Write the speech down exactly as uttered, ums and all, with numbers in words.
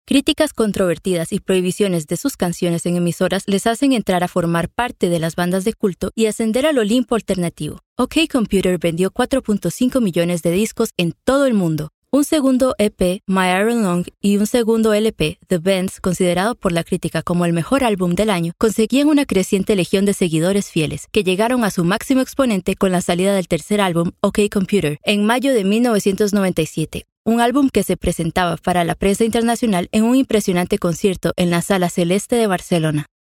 Críticas controvertidas y prohibiciones de sus canciones en emisoras les hacen entrar a formar parte de las bandas de culto y ascender al Olimpo alternativo. OK Computer vendió cuatro punto cinco millones de discos en todo el mundo. Un segundo E P, My Iron Lung, y un segundo L P, The Bends, considerado por la crítica como el mejor álbum del año, conseguían una creciente legión de seguidores fieles, que llegaron a su máximo exponente con la salida del tercer álbum, OK Computer, en mayo de mil novecientos noventa y siete. Un álbum que se presentaba para la prensa internacional en un impresionante concierto en la Sala Celeste de Barcelona.